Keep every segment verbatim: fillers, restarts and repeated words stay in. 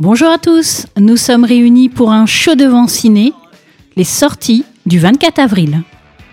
Bonjour à tous, nous sommes réunis pour un show devant ciné, les sorties du vingt-quatre avril.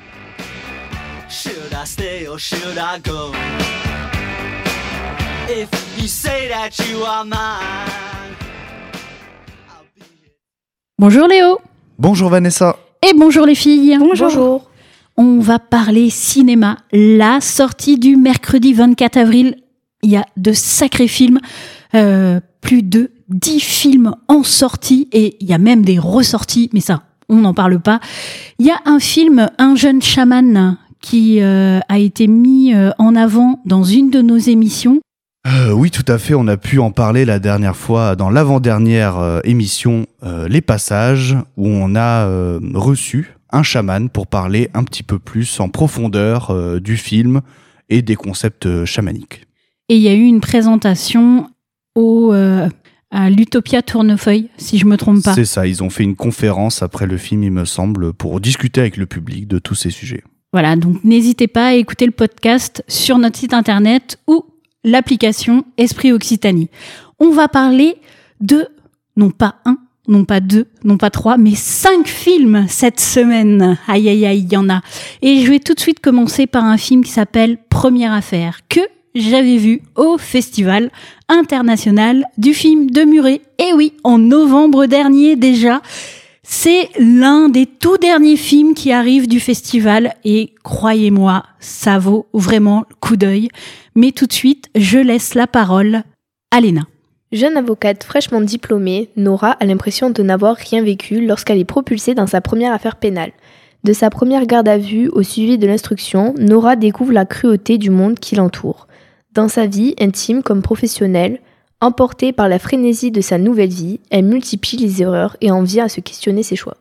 Bonjour Léo. Bonjour Vanessa. Et bonjour les filles. Bonjour. Bonjour. On va parler cinéma, la sortie du mercredi vingt-quatre avril. Il y a de sacrés films, euh, plus de dix films en sortie et il y a même des ressorties, mais ça, on n'en parle pas. Il y a un film, Un jeune chaman, qui euh, a été mis euh, en avant dans une de nos émissions. Euh, oui, tout à fait, on a pu en parler la dernière fois dans l'avant-dernière euh, émission euh, Les Passages, où on a euh, reçu un chaman pour parler un petit peu plus en profondeur euh, du film et des concepts euh, chamaniques. Et il y a eu une présentation au, euh, à l'Utopia Tournefeuille, si je ne me trompe pas. C'est ça, ils ont fait une conférence après le film, il me semble, pour discuter avec le public de tous ces sujets. Voilà, donc n'hésitez pas à écouter le podcast sur notre site internet ou l'application Esprit Occitanie. On va parler de, non pas un, non pas deux, non pas trois, mais cinq films cette semaine. Aïe, aïe, aïe, il y en a. Et je vais tout de suite commencer par un film qui s'appelle Première Affaire, que j'avais vu au Festival international du film de Muret. Et oui, en novembre dernier déjà. C'est l'un des tout derniers films qui arrivent du festival et croyez-moi, ça vaut vraiment le coup d'œil. Mais tout de suite, je laisse la parole à Léna. Jeune avocate fraîchement diplômée, Nora a l'impression de n'avoir rien vécu lorsqu'elle est propulsée dans sa première affaire pénale. De sa première garde à vue au suivi de l'instruction, Nora découvre la cruauté du monde qui l'entoure. Dans sa vie, intime comme professionnelle, emportée par la frénésie de sa nouvelle vie, elle multiplie les erreurs et en vient à se questionner ses choix.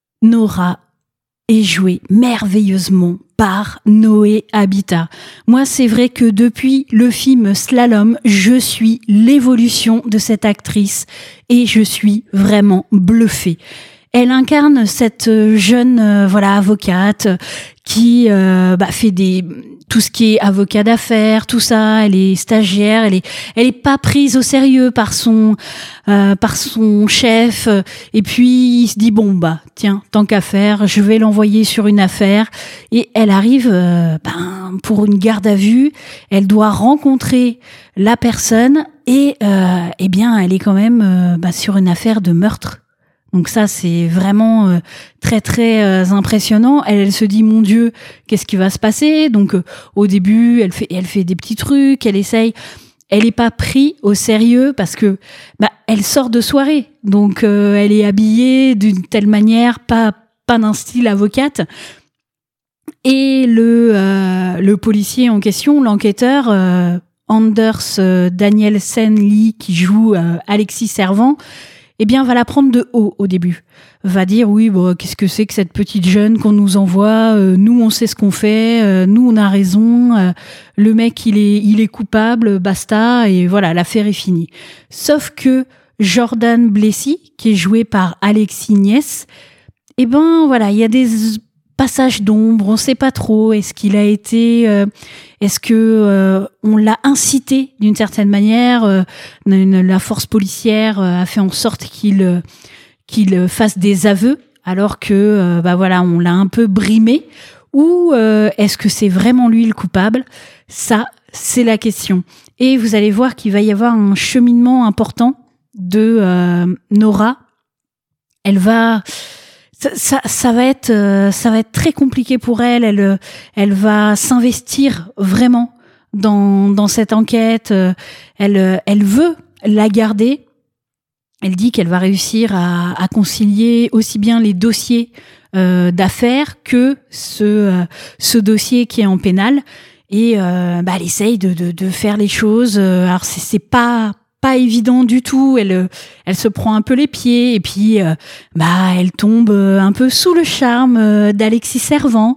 Nora est jouée merveilleusement par Noé Habitat. Moi, c'est vrai que depuis le film Slalom, je suis l'évolution de cette actrice et je suis vraiment bluffée. Elle incarne cette jeune euh, voilà avocate qui euh, bah, fait des tout ce qui est avocat d'affaires, tout ça. Elle est stagiaire, elle est elle est pas prise au sérieux par son euh, par son chef. Et puis il se dit bon bah tiens tant qu'à faire, je vais l'envoyer sur une affaire. Et elle arrive euh, ben, pour une garde à vue. Elle doit rencontrer la personne et euh, eh bien elle est quand même euh, bah, sur une affaire de meurtre. Donc ça, c'est vraiment euh, très, très euh, impressionnant. Elle, elle se dit, mon Dieu, qu'est-ce qui va se passer ? Donc, euh, au début, elle fait, elle fait des petits trucs, elle essaye. Elle n'est pas prise au sérieux parce que bah, elle sort de soirée. Donc, euh, elle est habillée d'une telle manière, pas, pas d'un style avocate. Et le, euh, le policier en question, l'enquêteur, euh, Anders euh, Danielsen Lee, qui joue euh, Alexis Servant, eh bien, va la prendre de haut au début. Va dire, oui, bon, qu'est-ce que c'est que cette petite jeune qu'on nous envoie ? euh, Nous, on sait ce qu'on fait. Euh, nous, on a raison. Euh, le mec, il est, il est coupable. Basta. Et voilà, l'affaire est finie. Sauf que Jordan Blessy, qui est joué par Alexis Niès, eh ben, voilà, il y a des passages d'ombre. On sait pas trop. Est-ce qu'il a été... Euh, Est-ce que euh, on l'a incité d'une certaine manière euh, une, la force policière euh, a fait en sorte qu'il euh, qu'il fasse des aveux alors que euh, bah voilà on l'a un peu brimé ou euh, est-ce que c'est vraiment lui le coupable ? Ça c'est la question. Et vous allez voir qu'il va y avoir un cheminement important de euh, Nora. Elle va Ça, ça, ça va être, euh, ça va être très compliqué pour elle. Elle, elle va s'investir vraiment dans dans cette enquête. Elle, elle veut la garder. Elle dit qu'elle va réussir à, à concilier aussi bien les dossiers euh, d'affaires que ce euh, ce dossier qui est en pénal. Et euh, bah, elle essaye de, de de faire les choses. Alors c'est c'est pas pas évident du tout, elle elle se prend un peu les pieds et puis euh, bah elle tombe un peu sous le charme d'Alexis Servant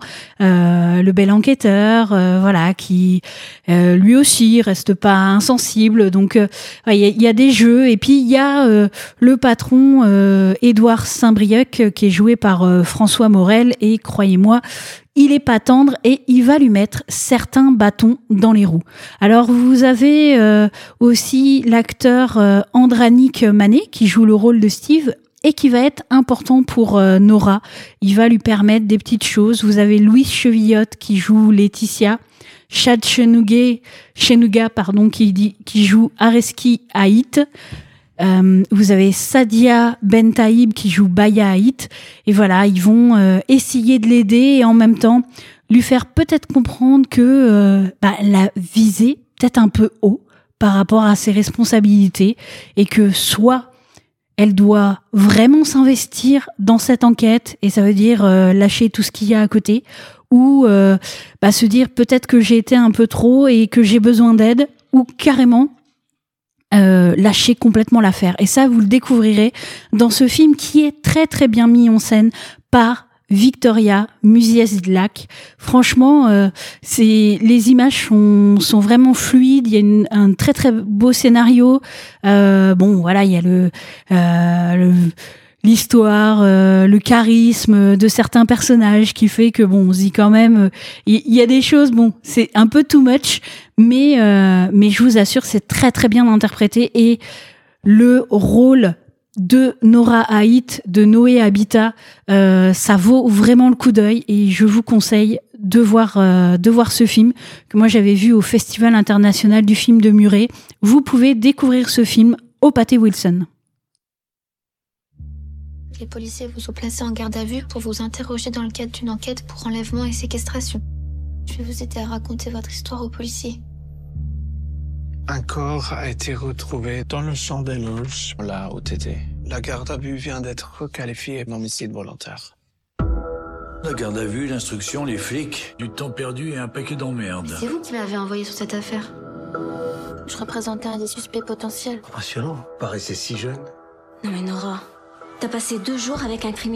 euh, le bel enquêteur, euh, voilà, qui euh, lui aussi reste pas insensible. Donc il euh, y, a, y a des jeux, et puis il y a euh, le patron euh, Édouard Saint-Brieuc qui est joué par euh, François Morel, et croyez-moi, il est pas tendre et il va lui mettre certains bâtons dans les roues. Alors vous avez euh, aussi l'acteur euh, Andranik Mané qui joue le rôle de Steve et qui va être important pour euh, Nora. Il va lui permettre des petites choses. Vous avez Louise Chevillotte qui joue Laetitia, Chad Chenuga, Chenuga pardon, qui, dit, qui joue Areski Haït. Euh, vous avez Sadia Bentaïb qui joue Baya Haït, et voilà, ils vont euh, essayer de l'aider et en même temps lui faire peut-être comprendre que euh, bah, la visée peut-être un peu haut par rapport à ses responsabilités, et que soit elle doit vraiment s'investir dans cette enquête, et ça veut dire euh, lâcher tout ce qu'il y a à côté, ou euh, bah, se dire peut-être que j'ai été un peu trop et que j'ai besoin d'aide, ou carrément Euh, lâcher complètement l'affaire. Et ça, vous le découvrirez dans ce film qui est très très bien mis en scène par Victoria Musias-Zidlak. Franchement, euh, c'est les images sont sont vraiment fluides. Il y a une, un très très beau scénario. Euh, bon, voilà, il y a le, euh, le l'histoire, euh, le charisme de certains personnages qui fait que bon, on se dit quand même, il euh, y, y a des choses, bon, c'est un peu too much, mais euh, mais je vous assure, c'est très très bien interprété, et le rôle de Nora Haït, de Noé Habitat, euh, ça vaut vraiment le coup d'œil, et je vous conseille de voir euh, de voir ce film que moi j'avais vu au Festival international du film de Muret. Vous pouvez découvrir ce film au Pathé Wilson. Les policiers vous ont placé en garde à vue pour vous interroger dans le cadre d'une enquête pour enlèvement et séquestration. Je vais vous aider à raconter votre histoire aux policiers. Un corps a été retrouvé dans le champ des loges, là où t'étais. La garde à vue vient d'être requalifiée d'homicide volontaire. La garde à vue, l'instruction, les flics, du temps perdu et un paquet d'emmerdes. C'est vous qui m'avez envoyé sur cette affaire. Je représentais un des suspects potentiels. Impressionnant, paraissait si jeune. Non mais Nora, t'as passé deux jours avec un criminel ?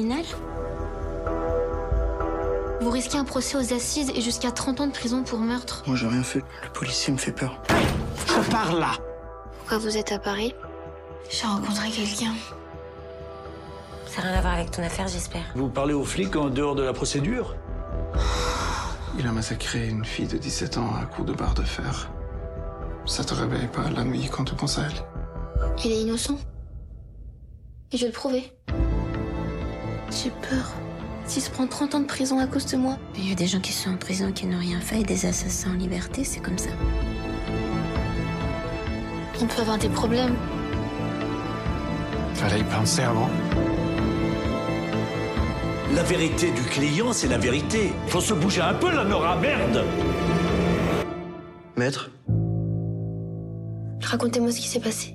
Vous risquez un procès aux assises et jusqu'à trente ans de prison pour meurtre. Moi j'ai rien fait, le policier me fait peur. Je pars là. Pourquoi vous êtes à Paris ? J'ai rencontré quelqu'un. Ça n'a rien à voir avec ton affaire, j'espère. Vous parlez aux flics en dehors de la procédure ? Il a massacré une fille de dix-sept ans à coups de barre de fer. Ça te réveille pas la nuit quand tu penses à elle ? Il est innocent. Et je vais le prouver. J'ai peur. S'il se prend trente ans de prison à cause de moi. Il y a des gens qui sont en prison qui n'ont rien fait et des assassins en liberté, c'est comme ça. On peut avoir des problèmes. Fallait y penser avant. La vérité du client, c'est la vérité. Faut se bouger un peu, la Nora, merde. Maître ? Racontez-moi ce qui s'est passé.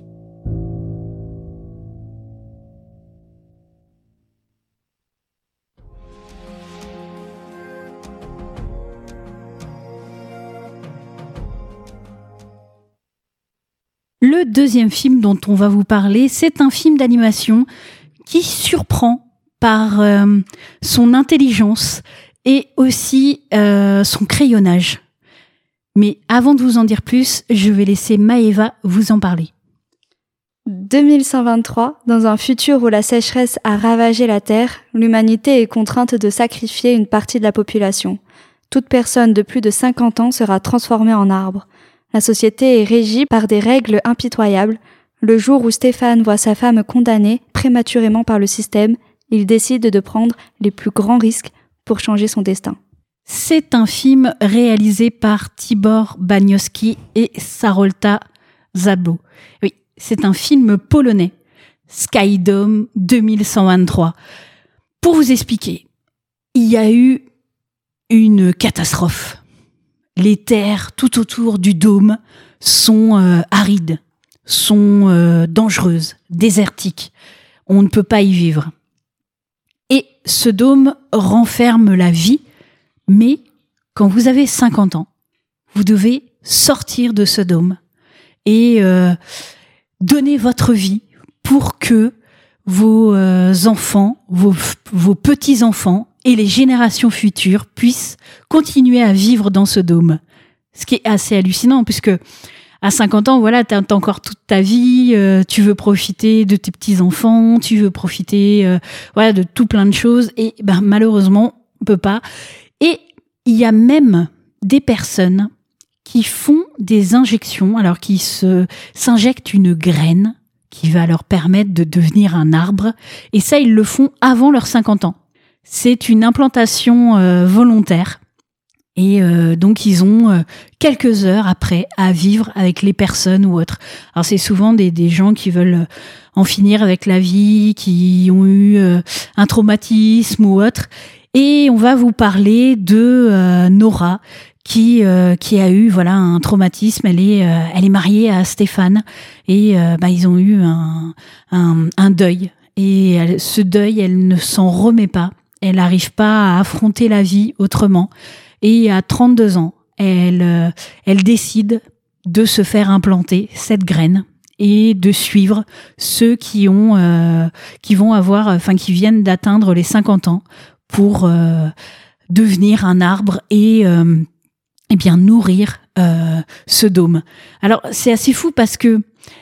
Le deuxième film dont on va vous parler, c'est un film d'animation qui surprend par euh, son intelligence et aussi euh, son crayonnage. Mais avant de vous en dire plus, je vais laisser Maëva vous en parler. deux mille cent vingt-trois, dans un futur où la sécheresse a ravagé la Terre, l'humanité est contrainte de sacrifier une partie de la population. Toute personne de plus de cinquante ans sera transformée en arbre. La société est régie par des règles impitoyables. Le jour où Stéphane voit sa femme condamnée prématurément par le système, il décide de prendre les plus grands risques pour changer son destin. C'est un film réalisé par Tibor Bagnowski et Sarolta Zablo. Oui, c'est un film polonais, Skydome deux mille cent vingt-trois. Pour vous expliquer, il y a eu une catastrophe. Les terres tout autour du dôme sont euh, arides, sont euh, dangereuses, désertiques. On ne peut pas y vivre. Et ce dôme renferme la vie, mais quand vous avez cinquante ans, vous devez sortir de ce dôme et euh, donner votre vie pour que vos euh, enfants, vos, vos petits-enfants et les générations futures puissent continuer à vivre dans ce dôme. Ce qui est assez hallucinant, puisque à cinquante ans, voilà, t'as, t'as encore toute ta vie, euh, tu veux profiter de tes petits-enfants, tu veux profiter euh, voilà, de tout plein de choses, et ben, malheureusement, on peut pas. Et il y a même des personnes qui font des injections, alors qui se, s'injectent une graine qui va leur permettre de devenir un arbre, et ça, ils le font avant leurs cinquante ans. C'est une implantation euh, volontaire. Et euh, donc, ils ont euh, quelques heures après à vivre avec les personnes ou autres. Alors, c'est souvent des, des gens qui veulent en finir avec la vie, qui ont eu euh, un traumatisme ou autre. Et on va vous parler de euh, Nora, qui euh, qui a eu voilà un traumatisme. Elle est euh, elle est mariée à Stéphane et euh, bah ils ont eu un un, un deuil. Et elle, ce deuil, elle ne s'en remet pas. Elle n'arrive pas à affronter la vie autrement. Et à trente-deux ans, elle, euh, elle décide de se faire implanter cette graine et de suivre ceux qui ont, euh, qui vont avoir, enfin qui viennent d'atteindre les cinquante ans pour euh, devenir un arbre et, euh, et bien nourrir euh, ce dôme. Alors c'est assez fou parce que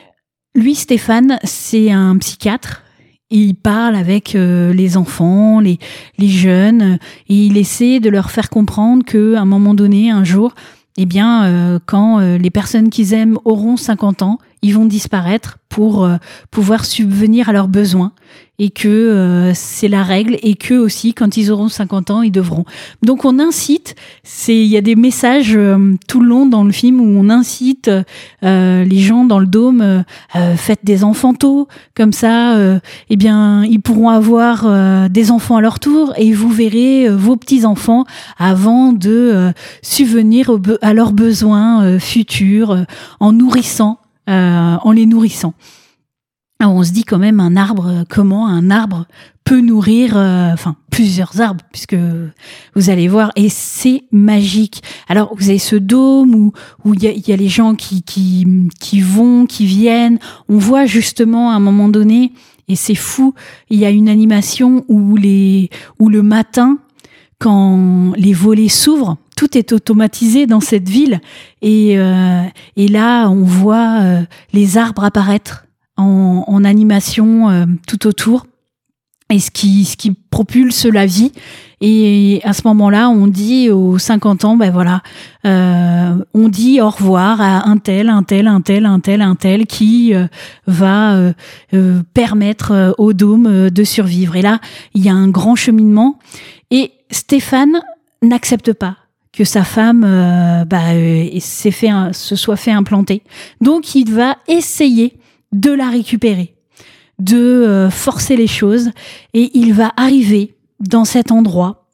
lui, Stéphane, c'est un psychiatre. Il parle avec euh, les enfants, les, les jeunes, et il essaie de leur faire comprendre qu'à un moment donné, un jour, eh bien, euh, quand euh, les personnes qu'ils aiment auront cinquante ans, ils vont disparaître pour euh, pouvoir subvenir à leurs besoins et que euh, c'est la règle et que aussi, quand ils auront cinquante ans, ils devront. Donc, on incite, c'est, il y a des messages euh, tout le long dans le film où on incite euh, les gens dans le dôme, euh, euh, faites des enfants tôt, comme ça, euh, eh bien, ils pourront avoir euh, des enfants à leur tour et vous verrez euh, vos petits-enfants avant de euh, subvenir au be- à leurs besoins euh, futurs euh, en nourrissant, euh, en les nourrissant. Alors on se dit quand même un arbre, comment un arbre peut nourrir, euh, enfin plusieurs arbres, puisque vous allez voir, et c'est magique. Alors vous avez ce dôme où où il y a, y a les gens qui qui qui vont, qui viennent. On voit justement à un moment donné, et c'est fou, il y a une animation où les où le matin, quand les volets s'ouvrent, tout est automatisé dans cette ville, et euh, et là on voit euh, les arbres apparaître en, en animation euh, tout autour, et ce qui ce qui propulse la vie. Et à ce moment-là, on dit aux cinquante ans, ben voilà, euh, on dit au revoir à un tel, un tel, un tel, un tel, un tel qui euh, va euh, euh, permettre euh, au dôme euh, de survivre. Et là, il y a un grand cheminement. Et Stéphane n'accepte pas que sa femme euh, bah, euh, s'est fait un, se soit fait implanter. Donc, il va essayer de la récupérer, de euh, forcer les choses, et il va arriver dans cet endroit,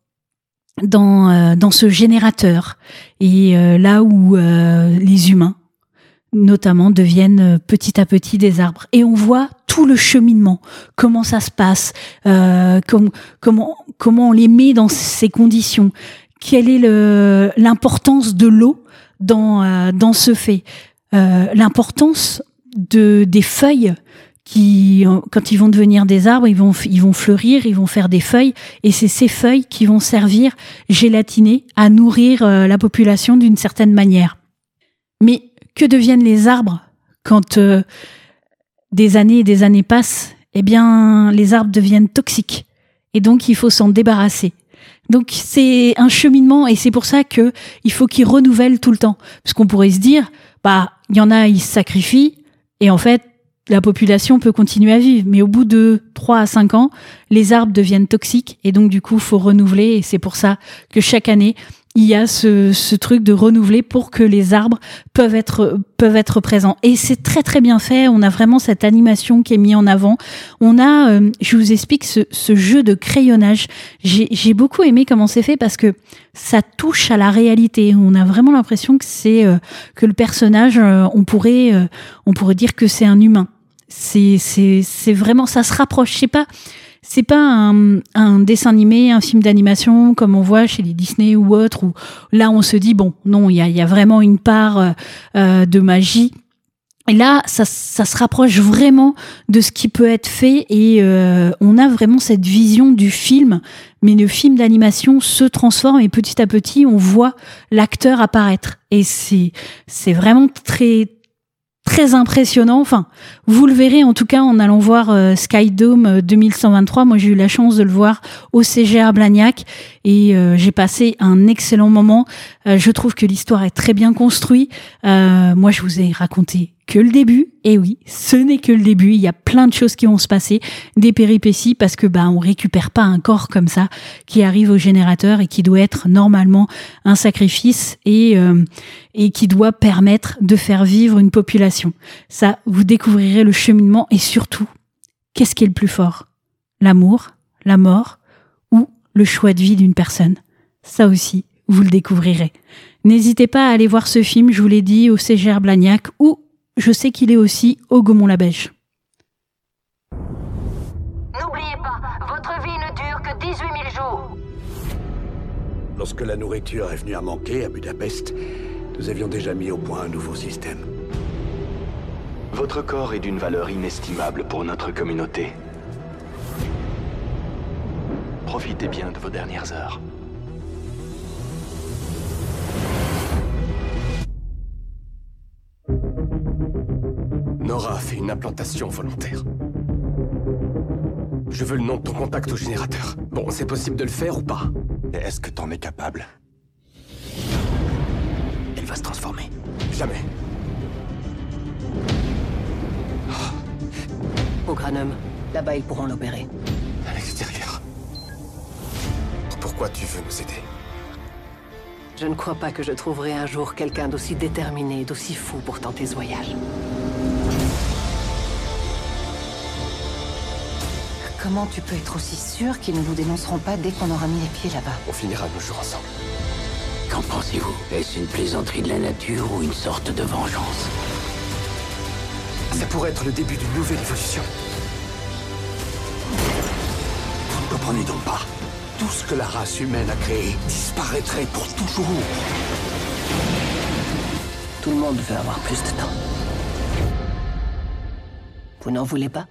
dans euh, dans ce générateur, et euh, là où euh, les humains, notamment, deviennent petit à petit des arbres. Et on voit tout le cheminement, comment ça se passe, euh, com- comment comment on les met dans ces conditions, quelle est le, l'importance de l'eau dans euh, dans ce fait, euh, l'importance de des feuilles qui, quand ils vont devenir des arbres, ils vont ils vont fleurir, ils vont faire des feuilles, et c'est ces feuilles qui vont servir gélatinées à nourrir euh, la population d'une certaine manière. Mais que deviennent les arbres quand euh, des années et des années passent? Eh bien, les arbres deviennent toxiques, et donc il faut s'en débarrasser. Donc c'est un cheminement, et c'est pour ça que il faut qu'ils renouvellent tout le temps, parce qu'on pourrait se dire, bah il y en a, ils se sacrifient, et en fait la population peut continuer à vivre, mais au bout de trois à cinq ans, les arbres deviennent toxiques, et donc du coup faut renouveler, et c'est pour ça que chaque année il y a ce, ce truc de renouveler pour que les arbres peuvent être peuvent être présents. Et c'est très très bien fait. On a vraiment cette animation qui est mise en avant. On a, euh, je vous explique ce, ce jeu de crayonnage. J'ai, j'ai beaucoup aimé comment c'est fait parce que ça touche à la réalité. On a vraiment l'impression que c'est euh, que le personnage, euh, on pourrait euh, on pourrait dire que c'est un humain. C'est c'est c'est vraiment, ça se rapproche. Je sais pas. C'est pas un, un dessin animé, un film d'animation comme on voit chez les Disney ou autres, où là on se dit bon, non, il y a, y a vraiment une part euh, de magie. Et là, ça, ça se rapproche vraiment de ce qui peut être fait et euh, on a vraiment cette vision du film, mais le film d'animation se transforme et petit à petit, on voit l'acteur apparaître. Et c'est, c'est vraiment très, très impressionnant. Enfin, vous le verrez en tout cas en allant voir euh, Skydome deux mille cent vingt-trois. Moi, j'ai eu la chance de le voir au C G R Blagnac et euh, j'ai passé un excellent moment. Euh, je trouve que l'histoire est très bien construite. Euh, moi, je vous ai raconté que le début, et oui, ce n'est que le début, il y a plein de choses qui vont se passer, des péripéties, parce que bah on récupère pas un corps comme ça qui arrive au générateur et qui doit être normalement un sacrifice et euh, et qui doit permettre de faire vivre une population. Ça, vous découvrirez le cheminement et surtout, qu'est-ce qui est le plus fort ? L'amour, la mort ou le choix de vie d'une personne ? Ça aussi, vous le découvrirez. N'hésitez pas à aller voir ce film, je vous l'ai dit, au C G R Blagnac ou je sais qu'il est aussi au Gaumont-la-Bèche. N'oubliez pas, votre vie ne dure que dix-huit mille jours. Lorsque la nourriture est venue à manquer à Budapest, nous avions déjà mis au point un nouveau système. Votre corps est d'une valeur inestimable pour notre communauté. Profitez bien de vos dernières heures. Nora a fait une implantation volontaire. Je veux le nom de ton contact au générateur. Bon, c'est possible de le faire ou pas? Est-ce que t'en es capable? Elle va se transformer. Jamais. Au Granum, là-bas ils pourront l'opérer. À l'extérieur. Pourquoi tu veux nous aider? Je ne crois pas que je trouverai un jour quelqu'un d'aussi déterminé, d'aussi fou pour tenter ce voyage. Comment tu peux être aussi sûr qu'ils ne nous dénonceront pas dès qu'on aura mis les pieds là-bas? On finira nos jours ensemble. Qu'en pensez-vous? Est-ce une plaisanterie de la nature ou une sorte de vengeance? Ça pourrait être le début d'une nouvelle évolution. Vous ne comprenez donc pas? Tout ce que la race humaine a créé disparaîtrait pour toujours. Tout le monde veut avoir plus de temps. Vous n'en voulez pas?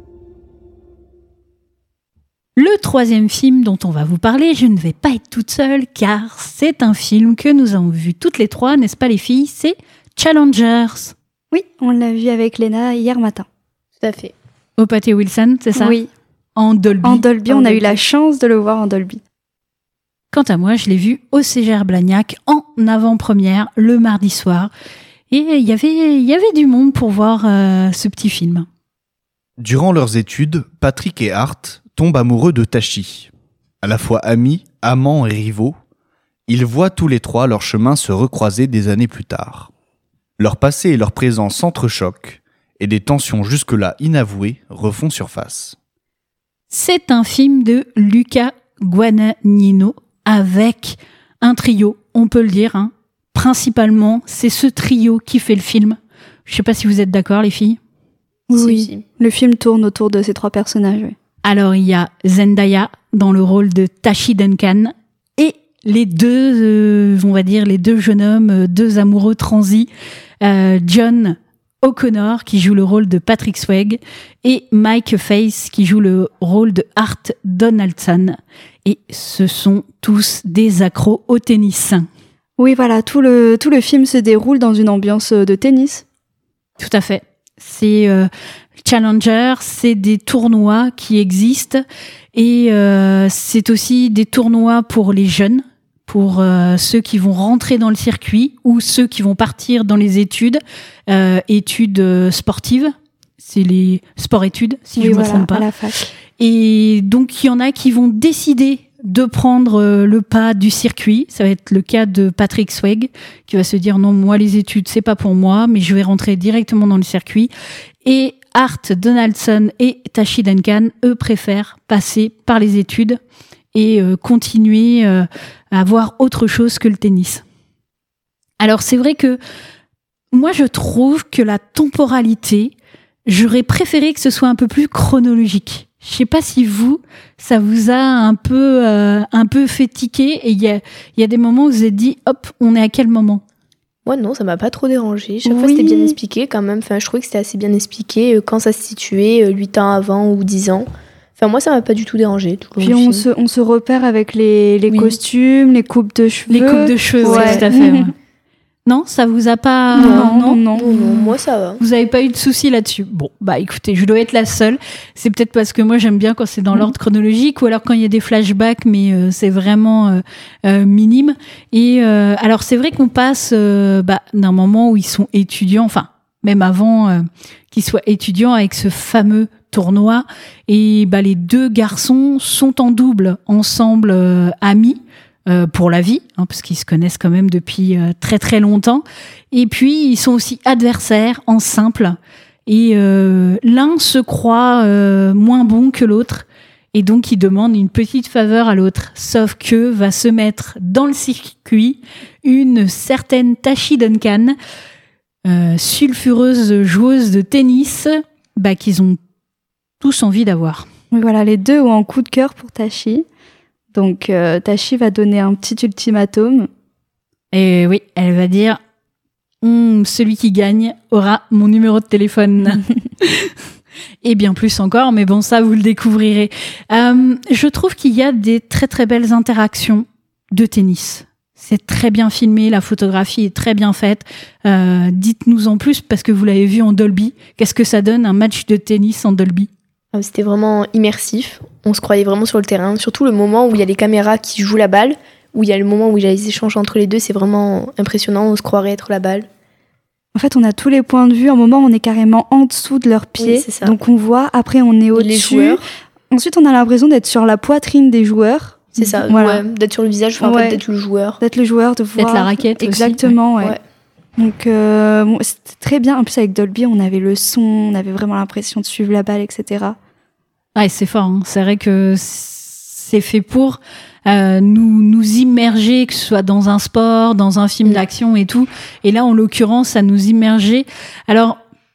Le troisième film dont on va vous parler, je ne vais pas être toute seule car c'est un film que nous avons vu toutes les trois, n'est-ce pas les filles? C'est Challengers. Oui, on l'a vu avec Léna hier matin. Tout à fait. Au Pâté Wilson, c'est ça? Oui. En Dolby. En Dolby, En on a Dolby. eu la chance de le voir en Dolby. Quant à moi, je l'ai vu au C G R Blagnac en avant-première le mardi soir. Et il y avait, il y avait du monde pour voir euh, ce petit film. Durant leurs études, Patrick et Hart tombent amoureux de Tashi. À la fois amis, amants et rivaux, ils voient tous les trois leur chemin se recroiser des années plus tard. Leur passé et leur présent s'entrechoquent et des tensions jusque-là inavouées refont surface. C'est un film de Luca Guadagnino avec un trio, on peut le dire. Hein. Principalement, c'est ce trio qui fait le film. Je ne sais pas si vous êtes d'accord, les filles. Oui, Si, oui. si. Le film tourne autour de ces trois personnages. Oui. Alors, il y a Zendaya dans le rôle de Tashi Duncan et les deux, euh, on va dire, les deux jeunes hommes, euh, deux amoureux transis, euh, John O'Connor qui joue le rôle de Patrick Swayze et Mike Faith qui joue le rôle de Hart Donaldson. Et ce sont tous des accros au tennis. Oui, voilà, tout le, tout le film se déroule dans une ambiance de tennis. Tout à fait. C'est euh, Challenger, c'est des tournois qui existent et euh, c'est aussi des tournois pour les jeunes, pour euh, ceux qui vont rentrer dans le circuit ou ceux qui vont partir dans les études, euh, études euh, sportives. C'est les sports-études, si Oui, je ne me voilà, trompe pas. à la fac. Et donc, il y en a qui vont décider de prendre euh, le pas du circuit. Ça va être le cas de Patrick Swayze, qui va se dire non, moi, les études, c'est pas pour moi, mais je vais rentrer directement dans le circuit. Et Hart Donaldson et Tashi Duncan, eux, préfèrent passer par les études et euh, continuer euh, à avoir autre chose que le tennis. Alors, c'est vrai que moi, je trouve que la temporalité, j'aurais préféré que ce soit un peu plus chronologique. Je sais pas si vous, ça vous a un peu, euh, un peu fait tiquer et il y a, il y a des moments où vous vous êtes dit, hop, on est à quel moment? Moi, non, ça m'a pas trop dérangé. Chaque Oui. fois, c'était bien expliqué quand même. Enfin, je trouvais que c'était assez bien expliqué euh, quand ça se situait, euh, huit ans avant ou dix ans. Enfin, moi, ça m'a pas du tout dérangé. Tout le long Puis du on film. se, on se repère avec les, les Oui. costumes, les coupes de cheveux. Les coupes de cheveux, Ouais. ouais, tout à fait. Ouais. Non, ça vous a pas... Non, non, non. Non, non, moi, ça va. Vous avez pas eu de soucis là-dessus. Bon, bah écoutez, je dois être la seule. C'est peut-être parce que moi j'aime bien quand c'est dans Mhm. l'ordre chronologique ou alors quand il y a des flashbacks, mais euh, c'est vraiment euh, euh, minime. Et euh, alors c'est vrai qu'on passe euh, bah, d'un moment où ils sont étudiants, enfin même avant euh, qu'ils soient étudiants, avec ce fameux tournoi. Et bah les deux garçons sont en double ensemble, euh, amis. Euh, pour la vie, hein, parce qu'ils se connaissent quand même depuis euh, très très longtemps. Et puis, ils sont aussi adversaires en simple. Et euh, l'un se croit euh, moins bon que l'autre. Et donc, il demande une petite faveur à l'autre. Sauf que va se mettre dans le circuit une certaine Tashi Duncan, euh, sulfureuse joueuse de tennis, bah, qu'ils ont tous envie d'avoir. Oui, voilà, les deux ont un coup de cœur pour Tashi. Donc, euh, Tashi va donner un petit ultimatum. Et oui, elle va dire Hum, celui qui gagne aura mon numéro de téléphone. Et bien plus encore, mais bon, ça, vous le découvrirez. Euh, je trouve qu'il y a des très très belles interactions de tennis. C'est très bien filmé, la photographie est très bien faite. Euh, dites-nous en plus, parce que vous l'avez vu en Dolby. Qu'est-ce que ça donne, un match de tennis en Dolby ? Ah, c'était vraiment immersif. On se croyait vraiment sur le terrain. Surtout le moment où il y a les caméras qui jouent la balle, où il y a le moment où il y a les échanges entre les deux. C'est vraiment impressionnant. On se croirait être la balle. En fait, on a tous les points de vue. À un moment, on est carrément en dessous de leurs pieds. Oui, c'est ça. Donc, on voit. Après, on est Les au-dessus. joueurs. Ensuite, on a l'impression d'être sur la poitrine des joueurs. C'est ça. Voilà. Ouais, d'être sur le visage, enfin, en Ouais. fait, d'être le joueur. D'être le joueur, de voir. D'être la raquette aussi. Exactement, ouais. Ouais. Donc, euh, bon, c'était très bien. En plus, avec Dolby, on avait le son, on avait vraiment l'impression de suivre la balle, et cetera. Ouais, c'est fort. Hein. C'est vrai que c'est fait pour euh, nous, nous immerger, que ce soit dans un sport, dans un film d'action et tout. Et là, en l'occurrence, ça nous immergeait. Alors,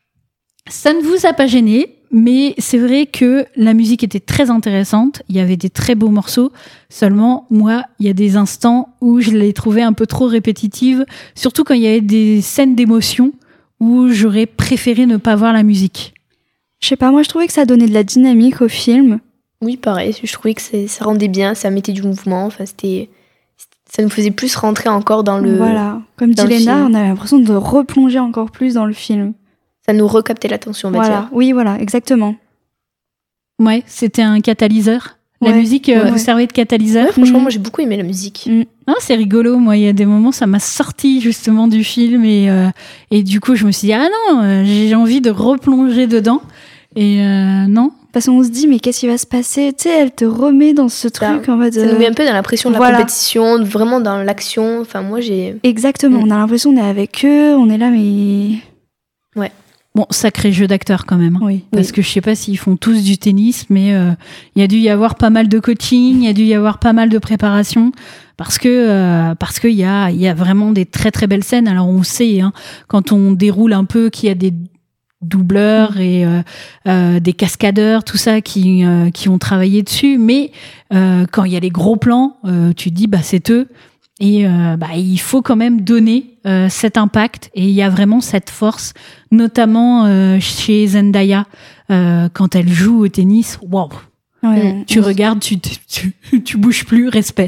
ça ne vous a pas gêné, mais c'est vrai que la musique était très intéressante. Il y avait des très beaux morceaux. Seulement, moi, il y a des instants où je l'ai trouvée un peu trop répétitive, surtout quand il y avait des scènes d'émotion où j'aurais préféré ne pas voir la musique. Je sais pas, moi, je trouvais que ça donnait de la dynamique au film. Oui, pareil. Je trouvais que c'est- ça rendait bien, ça mettait du mouvement. Enfin, c'était, ça nous faisait plus rentrer encore dans le. Voilà. Comme dit dans le Léna, film. on avait l'impression de replonger encore plus dans le film. Ça nous recaptait l'attention, on va Voilà. dire. Oui, voilà, exactement. Ouais, c'était un catalyseur. La Ouais, musique euh, ouais. vous servait de catalyseur. Ouais, franchement, Mhm. moi, j'ai beaucoup aimé la musique. Mm. Ah, c'est rigolo. Moi, il y a des moments, ça m'a sorti justement du film et euh, et du coup, je me suis dit ah non, euh, j'ai envie de replonger dedans. Et euh, non. Parce qu'on se dit, mais qu'est-ce qui va se passer? Tu sais, elle te remet dans ce truc en mode. Ça nous met un peu dans la pression de la voilà. compétition, vraiment dans l'action. Enfin, moi, j'ai. Exactement, Mm. on a l'impression qu'on est avec eux, on est là, mais. Ouais. Bon, sacré jeu d'acteur quand même. Hein. Oui. Parce que je sais pas s'ils font tous du tennis, mais euh, il y a dû y avoir pas mal de coaching, il y a dû y avoir pas mal de préparation, parce que euh, parce qu'il y a il y a vraiment des très très belles scènes. Alors on sait, hein, quand on déroule un peu, qu'il y a des doubleurs et euh, euh, des cascadeurs, tout ça qui euh, qui ont travaillé dessus. Mais euh, quand il y a les gros plans, euh, tu te dis bah c'est eux. Et euh, bah, il faut quand même donner euh, cet impact. Et il y a vraiment cette force, notamment euh, chez Zendaya, euh, quand elle joue au tennis. Waouh! Ouais, Tu on, regardes, tu, tu, tu bouges plus, respect.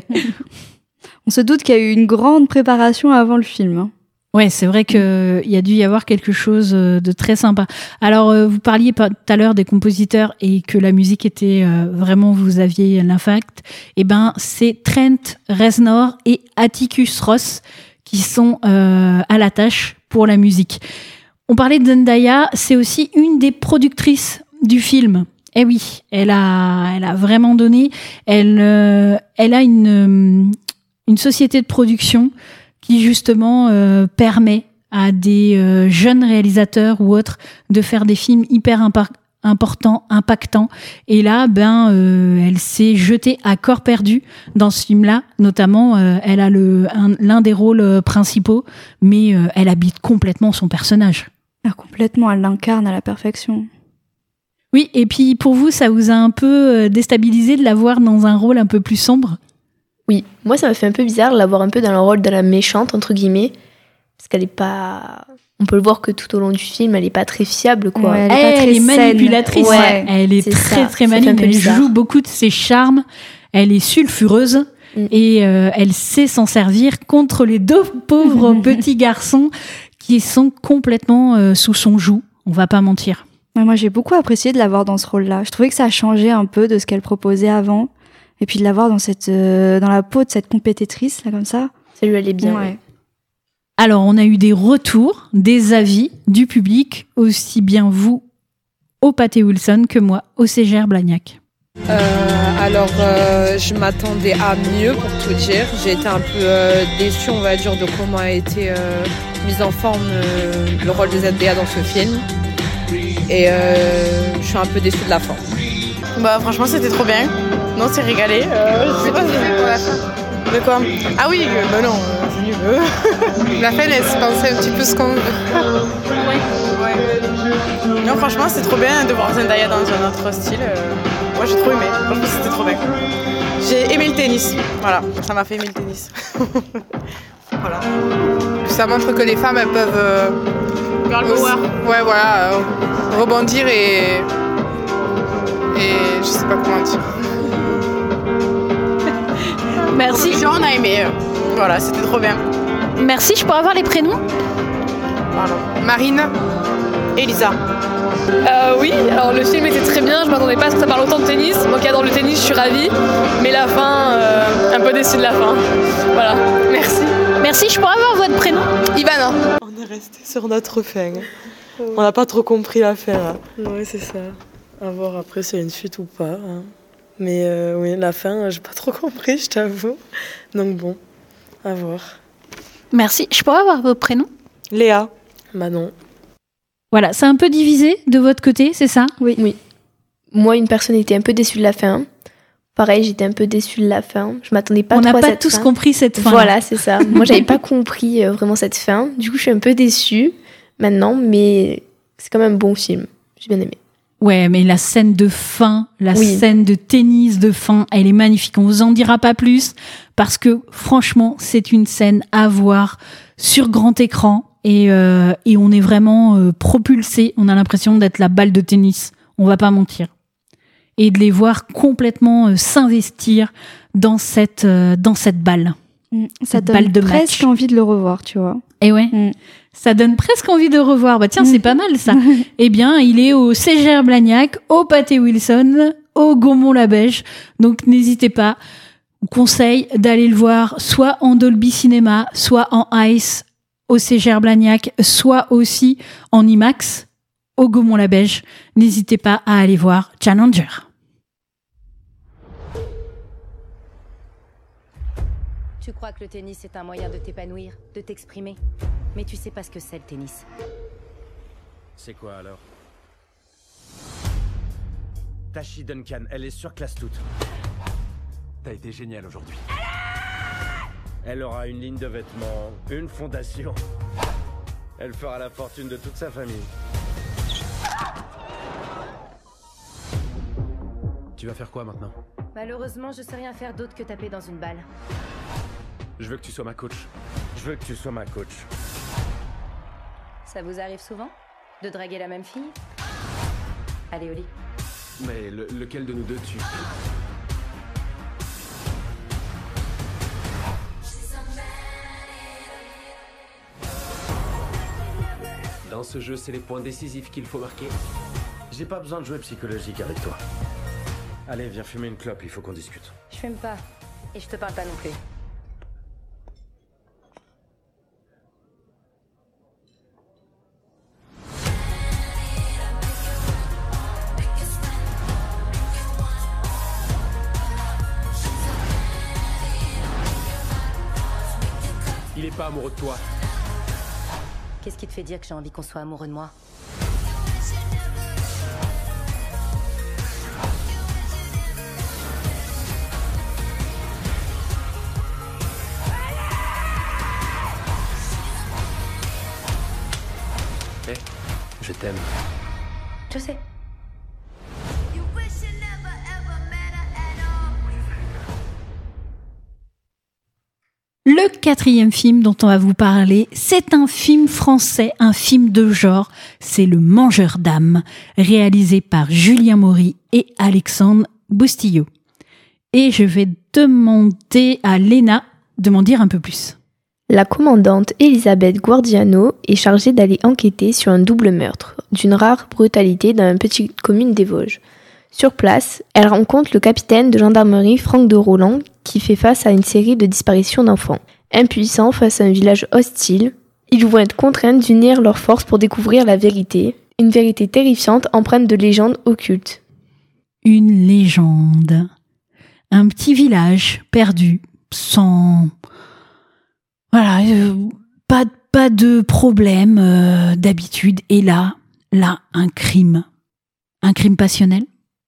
on se doute qu'il y a eu une grande préparation avant le film. Hein. Ouais, c'est vrai qu'il y a dû y avoir quelque chose de très sympa. Alors, euh, vous parliez tout à l'heure des compositeurs et que la musique était euh, vraiment, vous aviez l'impact. Eh ben, c'est Trent Reznor et Atticus Ross qui sont euh, à la tâche pour la musique. On parlait de Zendaya, c'est aussi une des productrices du film. Eh oui, elle a, elle a vraiment donné. Elle, euh, elle a une, une société de production qui justement euh, permet à des euh, jeunes réalisateurs ou autres de faire des films hyper impa- importants, impactants. Et là, ben, euh, elle s'est jetée à corps perdu dans ce film-là. Notamment, euh, elle a le, un, l'un des rôles euh, principaux, mais euh, elle habite complètement son personnage. Ah, complètement, elle l'incarne à la perfection. Oui, et puis pour vous, ça vous a un peu déstabilisé de la voir dans un rôle un peu plus sombre ? Oui, moi ça m'a fait un peu bizarre de la voir un peu dans le rôle de la méchante, entre guillemets. Parce qu'elle est pas... On peut le voir que tout au long du film, elle est pas très fiable, quoi. Ouais, elle est, elle, elle est manipulatrice. Ouais, elle est très, ça, très maligne. Elle bizarre. joue beaucoup de ses charmes. Elle est sulfureuse. Mm. Et euh, elle sait s'en servir contre les deux pauvres petits garçons qui sont complètement euh, sous son joug. On va pas mentir. Ouais, moi, j'ai beaucoup apprécié de la voir dans ce rôle-là. Je trouvais que ça a changé un peu de ce qu'elle proposait avant. Et puis de la voir dans, cette, euh, dans la peau de cette compétitrice, là, comme ça. Ça lui allait bien. Ouais. Alors, on a eu des retours, des avis du public, aussi bien vous, au Pâté Wilson, que moi, au Ségère Blagnac. Euh, alors, euh, je m'attendais à mieux, pour tout dire. J'ai été un peu euh, déçue, on va dire, de comment a été euh, mise en forme euh, le rôle de Z B A dans ce film. Et euh, je suis un peu déçue de la fin. Bah, franchement, c'était trop bien. Non, c'est régalé. Euh, je sais pas, c'est pour la fin. De quoi ? Ah oui, euh, bah non, euh, c'est nul. Euh. La fin, elle se pensait un petit peu ce qu'on veut. Oui. Ouais. Non, franchement, c'est trop bien de voir Zendaya dans un autre style. Euh. Moi, j'ai trop aimé. Franchement, c'était trop bien. J'ai aimé le tennis. Voilà, ça m'a fait aimer le tennis. Voilà. Ça montre que les femmes, elles peuvent... Euh, Girl power. Ouais, voilà. Euh, rebondir et... Et je sais pas comment dire. Merci. On a aimé. Voilà, c'était trop bien. Merci, je pourrais avoir les prénoms ? Pardon. Marine, Elisa. Euh, oui, alors le film était très bien, je m'attendais pas à ce que ça parle autant de tennis. Moi qui adore le tennis, je suis ravie. Mais la fin, euh, un peu déçue de la fin. Voilà, merci. Merci, je pourrais avoir votre prénom ? Ivana. On est resté sur notre fin. On n'a pas trop compris l'affaire. Oui, c'est ça. À voir après s'il y a une suite ou pas. Hein. Mais euh, oui, la fin, j'ai pas trop compris, je t'avoue. Donc bon, à voir. Merci. Je pourrais avoir votre prénom ? Léa. Manon. Voilà, c'est un peu divisé de votre côté, c'est ça ? Oui. Oui. Moi, une personne était un peu déçue de la fin. Pareil, j'étais un peu déçue de la fin. Je m'attendais pas On trop à cette fin. On n'a pas tous compris cette fin. Voilà, c'est ça. Moi, j'avais pas compris euh, vraiment cette fin. Du coup, je suis un peu déçue maintenant, mais c'est quand même un bon film. J'ai bien aimé. Ouais, mais la scène de fin, la oui. scène de tennis de fin, elle est magnifique. On vous en dira pas plus parce que franchement, c'est une scène à voir sur grand écran et, euh, et on est vraiment euh, propulsé. On a l'impression d'être la balle de tennis. On va pas mentir. Et de les voir complètement euh, s'investir dans cette, euh, dans cette balle. Mmh, ça cette donne balle de presque match. Envie de le revoir, tu vois. Et ouais. Mmh. Ça donne presque envie de revoir. Bah tiens, c'est pas mal ça. Eh bien, il est au Ségère Blagnac, au Pâté Wilson, au Gaumont-la-Bèche. Donc n'hésitez pas. On conseille d'aller le voir soit en Dolby Cinéma, soit en Ice au Ségère Blagnac, soit aussi en IMAX au Gaumont-la-Bèche. N'hésitez pas à aller voir Challenger. Tu crois que le tennis est un moyen de t'épanouir, de t'exprimer, mais tu sais pas ce que c'est le tennis. C'est quoi alors? Tashi Duncan, elle est surclasse toute. T'as été génial aujourd'hui. Elle aura une ligne de vêtements, une fondation. Elle fera la fortune de toute sa famille. Tu vas faire quoi maintenant? Malheureusement, je sais rien faire d'autre que taper dans une balle. Je veux que tu sois ma coach. Je veux que tu sois ma coach. Ça vous arrive souvent de draguer la même fille? Allez, au lit. Mais le, lequel de nous deux tu... Dans ce jeu, c'est les points décisifs qu'il faut marquer. J'ai pas besoin de jouer psychologique avec toi. Allez, viens fumer une clope, il faut qu'on discute. Je fume pas. Et je te parle pas non plus. Il est pas amoureux de toi. Qu'est-ce qui te fait dire que j'ai envie qu'on soit amoureux de moi? Hé, hey, je t'aime. Je sais. Le quatrième film dont on va vous parler, c'est un film français, un film de genre. C'est Le Mangeur d'âmes, réalisé par Julien Maury et Alexandre Boustillot. Et je vais demander à Léna de m'en dire un peu plus. La commandante Elisabeth Guardiano est chargée d'aller enquêter sur un double meurtre, d'une rare brutalité dans une petite commune des Vosges. Sur place, elle rencontre le capitaine de gendarmerie Franck de Roland qui fait face à une série de disparitions d'enfants. Impuissants face à un village hostile, ils vont être contraints d'unir leurs forces pour découvrir la vérité, une vérité terrifiante empreinte de légendes occultes. Une légende. Un petit village perdu, sans... Voilà, euh, pas, pas de problème euh, d'habitude. Et là, là, un crime. Un crime passionnel.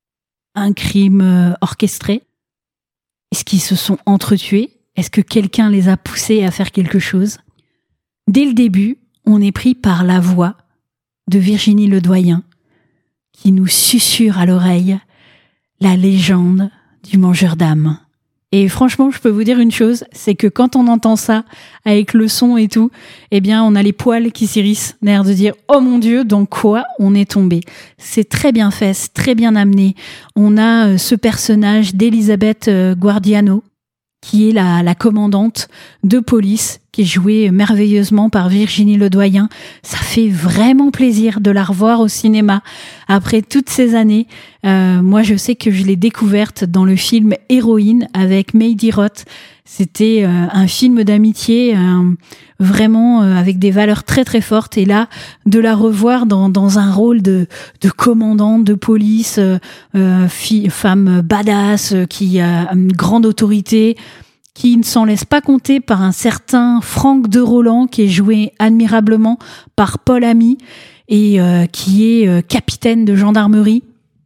Un crime euh, orchestré. Est-ce qu'ils se sont entretués ? Est-ce que quelqu'un les a poussés à faire quelque chose ? Dès le début, on est pris par la voix de Virginie Ledoyen qui nous susurre à l'oreille la légende du mangeur d'âmes. Et franchement, je peux vous dire une chose, c'est que quand on entend ça, avec le son et tout, eh bien, on a les poils qui s'hérissent, l'air de dire « Oh mon Dieu, dans quoi on est tombé ?» C'est très bien fait, c'est très bien amené. On a ce personnage d'Elisabeth Guardiano, qui est la, la commandante de police, qui est jouée merveilleusement par Virginie Ledoyen. Ça fait vraiment plaisir de la revoir au cinéma après toutes ces années. Euh, moi, je sais que je l'ai découverte dans le film Héroïne avec Mehdi Roth. C'était euh, un film d'amitié, euh, vraiment euh, avec des valeurs très très fortes. Et là, de la revoir dans, dans un rôle de, de commandante de police, euh, euh, fille, femme badass, euh, qui a une grande autorité, qui ne s'en laisse pas compter par un certain Franck de Roland, qui est joué admirablement par Paul Ami, et euh, qui est euh, capitaine de gendarmerie,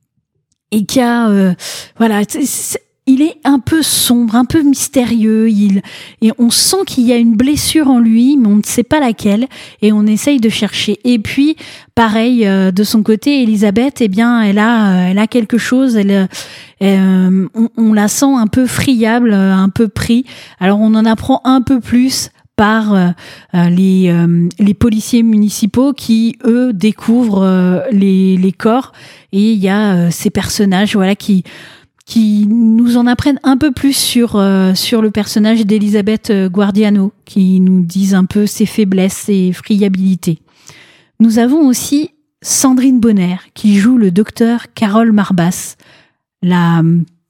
et qui a... Euh, voilà, c'est, c'est, il est un peu sombre, un peu mystérieux, il, et on sent qu'il y a une blessure en lui, mais on ne sait pas laquelle, et on essaye de chercher. Et puis, pareil, euh, de son côté, Elisabeth, eh bien, elle a, euh, elle a quelque chose, elle, euh, on, on la sent un peu friable, un peu pris. Alors, on en apprend un peu plus par euh, les, euh, les policiers municipaux qui, eux, découvrent euh, les, les corps, et il y a euh, ces personnages, voilà, qui... qui nous en apprennent un peu plus sur euh, sur le personnage d'Elisabeth Guardiano, qui nous disent un peu ses faiblesses, ses friabilités. Nous avons aussi Sandrine Bonner, qui joue le docteur Carole Marbas, la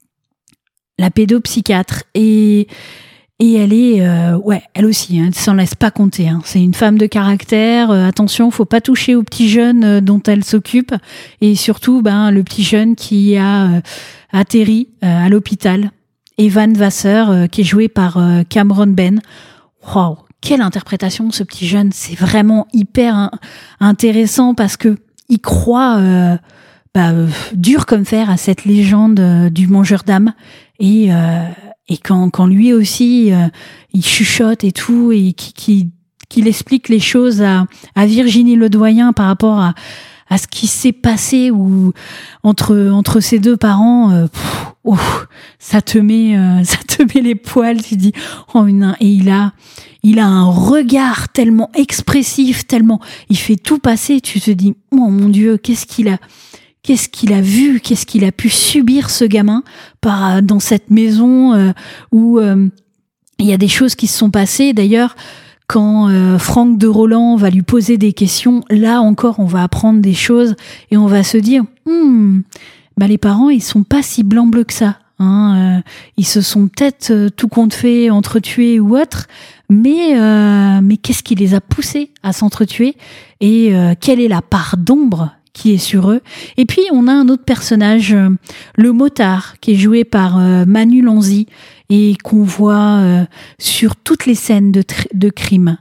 la pédopsychiatre, et et elle est euh, ouais, elle aussi, hein, elle s'en laisse pas compter, hein. C'est une femme de caractère. Euh, attention, faut pas toucher au petit jeune euh, dont elle s'occupe, et surtout, ben le petit jeune qui a euh, atterri euh, à l'hôpital, Evan Vasseur, euh, qui est joué par euh, Cameron Ben. Waouh, quelle interprétation de ce petit jeune! C'est vraiment hyper hein, intéressant parce que il croit euh, bah, euh, dur comme fer à cette légende euh, du mangeur d'âmes, et euh, et quand quand lui aussi euh, il chuchote et tout, et qui qui qu'il explique les choses à à Virginie Ledoyen par rapport à à ce qui s'est passé ou entre entre ces deux parents, euh, pff, oh, ça te met euh, ça te met les poils. Tu dis oh non. Et il a il a un regard tellement expressif, tellement il fait tout passer. Tu te dis oh mon Dieu, qu'est-ce qu'il a qu'est-ce qu'il a vu, qu'est-ce qu'il a pu subir ce gamin par dans cette maison euh, où euh, il y a des choses qui se sont passées. D'ailleurs, quand euh, Franck de Roland va lui poser des questions, là encore, on va apprendre des choses et on va se dire, hmm, bah les parents, ils sont pas si blancs-bleus que ça. Hein, euh, ils se sont peut-être euh, tout compte fait entretués ou autre, mais euh, mais qu'est-ce qui les a poussés à s'entretuer, et euh, quelle est la part d'ombre qui est sur eux? Et puis on a un autre personnage, euh, le motard, qui est joué par euh, Manu Lanzi, et qu'on voit euh, sur toutes les scènes de, tr- de crime,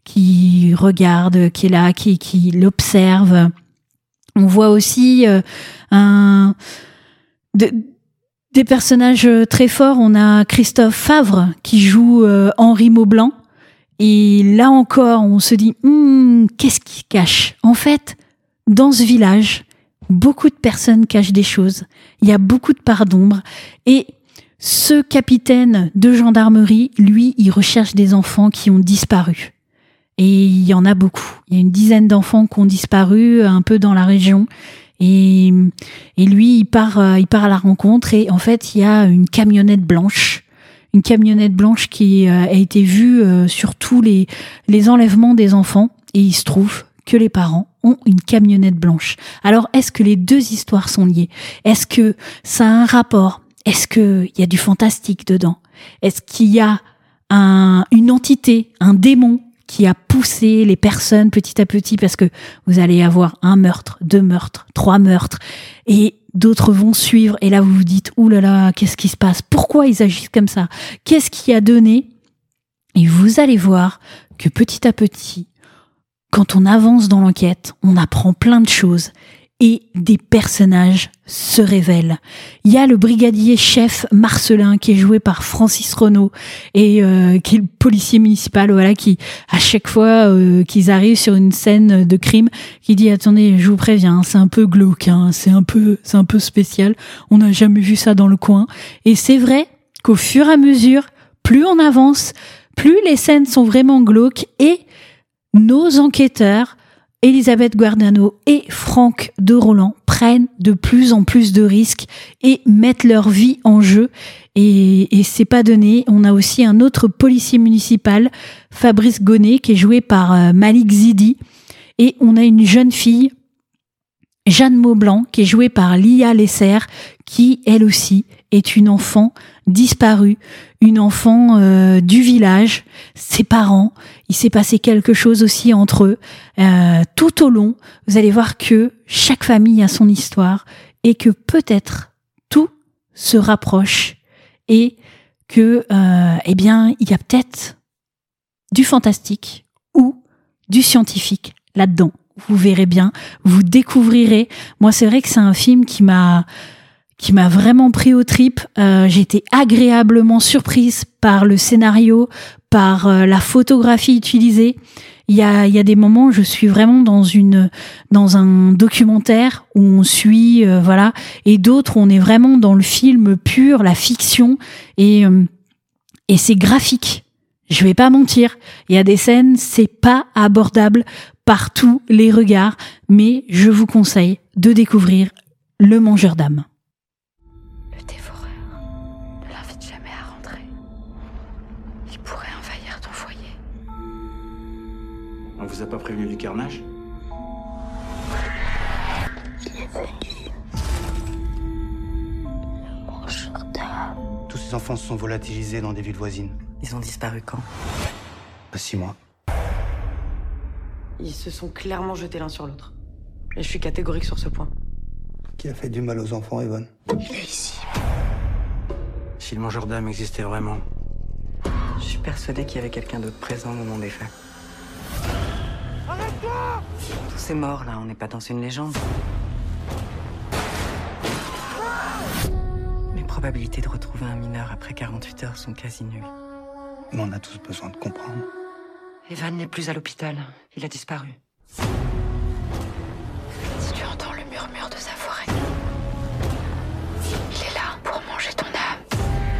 qui regarde, qui est là, qui, qui l'observe. On voit aussi euh, un, de, des personnages très forts. On a Christophe Favre qui joue euh, Henri Maublanc. Et là encore, on se dit, hm, qu'est-ce qui cache? En fait, dans ce village, beaucoup de personnes cachent des choses. Il y a beaucoup de parts d'ombre. Et Ce capitaine de gendarmerie, lui, il recherche des enfants qui ont disparu. Et il y en a beaucoup. Il y a une dizaine d'enfants qui ont disparu un peu dans la région. Et, et lui, il part, il part à la rencontre. Et en fait, il y a une camionnette blanche. Une camionnette blanche qui a été vue sur tous les, les enlèvements des enfants. Et il se trouve que les parents ont une camionnette blanche. Alors, est-ce que les deux histoires sont liées? Est-ce que ça a un rapport? Est-ce qu'il y a du fantastique dedans? Est-ce qu'il y a un, une entité, un démon qui a poussé les personnes petit à petit? Parce que vous allez avoir un meurtre, deux meurtres, trois meurtres, et d'autres vont suivre. Et là, vous vous dites, ouh là là, qu'est-ce qui se passe? Pourquoi ils agissent comme ça? Qu'est-ce qui a donné? Et vous allez voir que petit à petit, quand on avance dans l'enquête, on apprend plein de choses. Et des personnages se révèlent. Il y a le brigadier chef Marcelin qui est joué par Francis Renaud et euh, qui est le policier municipal, voilà, qui à chaque fois euh, qu'ils arrivent sur une scène de crime, qui dit attendez, je vous préviens, c'est un peu glauque, hein, c'est un peu, c'est un peu spécial. On n'a jamais vu ça dans le coin. Et c'est vrai qu'au fur et à mesure, plus on avance, plus les scènes sont vraiment glauques et nos enquêteurs Elisabeth Guardano et Franck de Roland prennent de plus en plus de risques et mettent leur vie en jeu. Et, et c'est pas donné. On a aussi un autre policier municipal, Fabrice Gonnet, qui est joué par euh, Malik Zidi. Et on a une jeune fille, Jeanne Maublanc, qui est jouée par Lia Lesser, qui, elle aussi, est une enfant disparue, une enfant euh, du village. Ses parents, il s'est passé quelque chose aussi entre eux. Euh, tout au long, vous allez voir que chaque famille a son histoire et que peut-être tout se rapproche et que, euh, eh bien, il y a peut-être du fantastique ou du scientifique là-dedans. Vous verrez bien, vous découvrirez. Moi, c'est vrai que c'est un film qui m'a qui m'a vraiment pris aux tripes. Euh, j'ai été agréablement surprise par le scénario, par euh, la photographie utilisée. Il y a il y a des moments où je suis vraiment dans une dans un documentaire où on suit euh, voilà, et d'autres où on est vraiment dans le film pur, la fiction, et euh, et c'est graphique. Je vais pas mentir, il y a des scènes, c'est pas abordable par tous les regards, mais je vous conseille de découvrir Le Mangeur d'âmes. Le dévoreur ne l'invite jamais à rentrer. Il pourrait envahir ton foyer. On vous a pas prévenu du carnage? Il est venu. Le mangeur d'âmes. Tous ces enfants se sont volatilisés dans des villes voisines. Ils ont disparu quand? Pas six mois. Ils se sont clairement jetés l'un sur l'autre. Et je suis catégorique sur ce point. Qui a fait du mal aux enfants, Evan? Il est ici. Si le mangeur d'âme existait vraiment. Je suis persuadée qu'il y avait quelqu'un d'autre présent au moment des faits. Arrête-toi! Tous ces morts là, on n'est pas dans une légende. Les probabilités de retrouver un mineur après quarante-huit heures sont quasi nulles. Mais on a tous besoin de comprendre. Evan n'est plus à l'hôpital. Il a disparu. Si tu entends le murmure de sa forêt, il est là pour manger ton âme.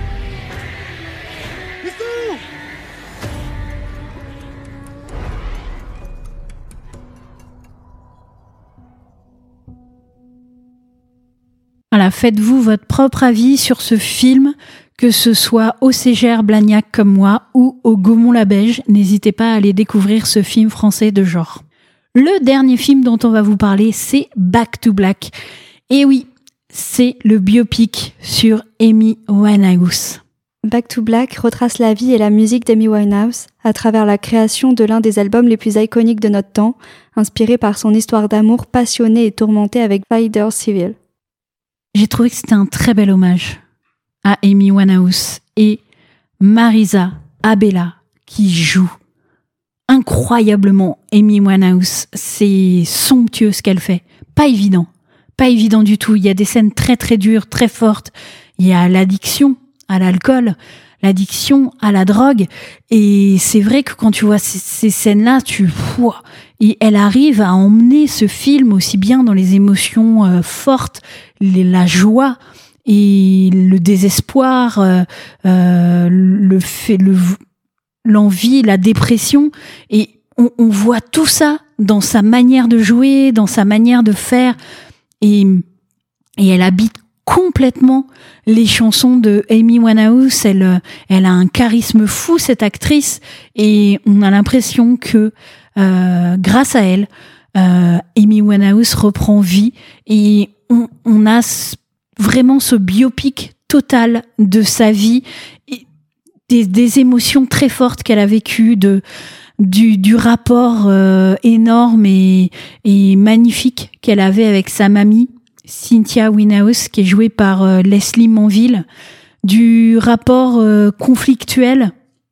Voilà, faites-vous votre propre avis sur ce film, que ce soit au Ségère Blagnac comme moi ou au Gaumont-la-Beige. N'hésitez pas à aller découvrir ce film français de genre. Le dernier film dont on va vous parler, c'est Back to Black. Et oui, c'est le biopic sur Amy Winehouse. Back to Black retrace la vie et la musique d'Amy Winehouse à travers la création de l'un des albums les plus iconiques de notre temps, inspiré par son histoire d'amour passionnée et tourmentée avec Spider Civil. J'ai trouvé que c'était un très bel hommage à Amy Winehouse et Marisa Abela qui joue incroyablement Amy Winehouse. C'est somptueux ce qu'elle fait. Pas évident. Pas évident du tout. Il y a des scènes très très dures, très fortes. Il y a l'addiction à l'alcool, l'addiction à la drogue. Et c'est vrai que quand tu vois ces, ces scènes-là, tu... Ouah, et elle arrive à emmener ce film aussi bien dans les émotions euh, fortes, les, la joie et le désespoir, euh, euh, le fait, le, l'envie, la dépression, et on, on voit tout ça dans sa manière de jouer, dans sa manière de faire, et, et elle habite complètement les chansons de Amy Winehouse. Elle, elle a un charisme fou, cette actrice, et on a l'impression que euh, grâce à elle, euh, Amy Winehouse reprend vie, et on, on a vraiment ce biopic total de sa vie, et des, des émotions très fortes qu'elle a vécues, de du, du rapport euh, énorme et, et magnifique qu'elle avait avec sa mamie, Cynthia Winehouse, qui est jouée par euh, Leslie Manville, du rapport euh, conflictuel,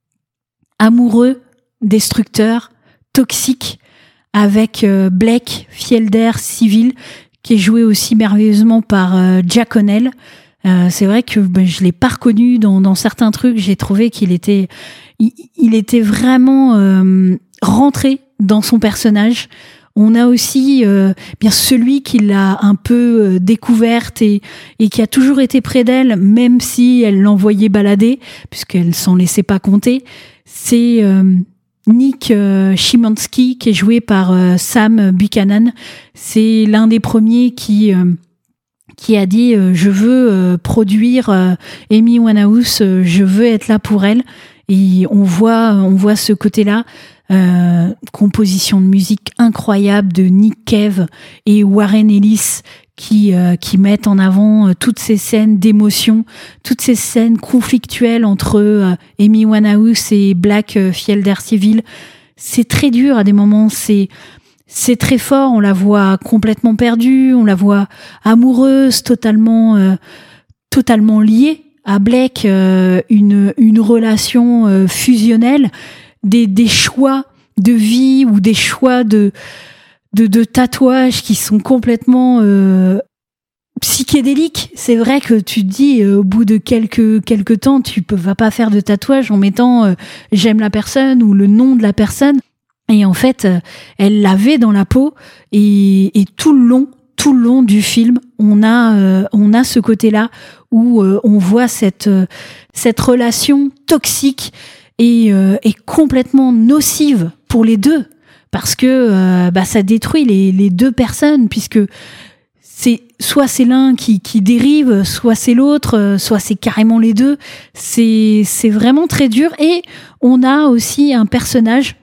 amoureux, destructeur, toxique, avec euh, Blake Fielder-Civil, qui est joué aussi merveilleusement par euh, Jack O'Neill. Euh, c'est vrai que ben, je l'ai pas reconnu dans, dans certains trucs. J'ai trouvé qu'il était, il, il était vraiment euh, rentré dans son personnage. On a aussi euh, bien celui qui l'a un peu euh, découverte et, et qui a toujours été près d'elle, même si elle l'envoyait balader, puisqu'elle s'en laissait pas compter. C'est euh, Nick euh, Szymanski, qui est joué par euh, Sam Buchanan. C'est l'un des premiers qui euh, qui a dit euh, je veux euh, produire euh, Amy Winehouse, euh, je veux être là pour elle. Et on voit on voit ce côté-là. Euh, composition de musique incroyable de Nick Cave et Warren Ellis qui euh, qui mettent en avant euh, toutes ces scènes d'émotion, toutes ces scènes conflictuelles entre euh, Amy Winehouse et Blake euh, Fielder-Civil. C'est très dur à des moments, c'est c'est très fort. On la voit complètement perdue, on la voit amoureuse, totalement euh, totalement liée à Blake, euh, une une relation euh, fusionnelle. Des, des choix de vie ou des choix de, de, de tatouages qui sont complètement euh, psychédéliques. C'est vrai que tu te dis, euh, au bout de quelques, quelques temps, tu peux, vas pas faire de tatouage en mettant euh, j'aime la personne ou le nom de la personne. Et en fait, euh, elle l'avait dans la peau, et, et tout le long, tout le long du film, on a, euh, on a ce côté-là où euh, on voit cette, euh, cette relation toxique et euh, est complètement nocive pour les deux, parce que euh, bah, ça détruit les, les deux personnes, puisque c'est soit c'est l'un qui, qui dérive, soit c'est l'autre, soit c'est carrément les deux. C'est, c'est vraiment très dur. Et on a aussi un personnage